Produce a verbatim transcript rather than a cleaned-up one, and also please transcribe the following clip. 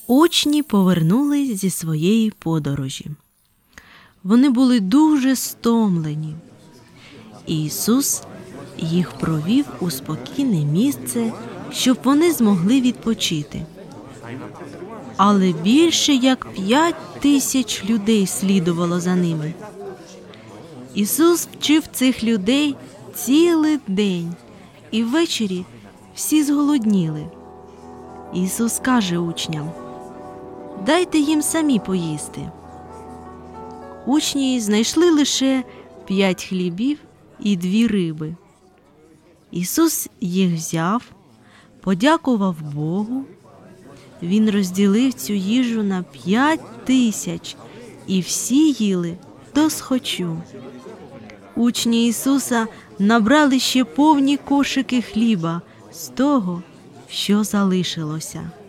Учні повернулись зі своєї подорожі. Вони були дуже стомлені. Ісус їх провів у спокійне місце, щоб вони змогли відпочити. Але більше як п'ять тисяч людей слідувало за ними. Ісус вчив цих людей цілий день, і ввечері всі зголодніли. Ісус каже учням: «Дайте їм самі поїсти». Учні знайшли лише п'ять хлібів і дві риби. Ісус їх взяв, подякував Богу. Він розділив цю їжу на п'ять тисяч, і всі їли досхочу. Учні Ісуса набрали ще повні кошики хліба з того, що залишилося.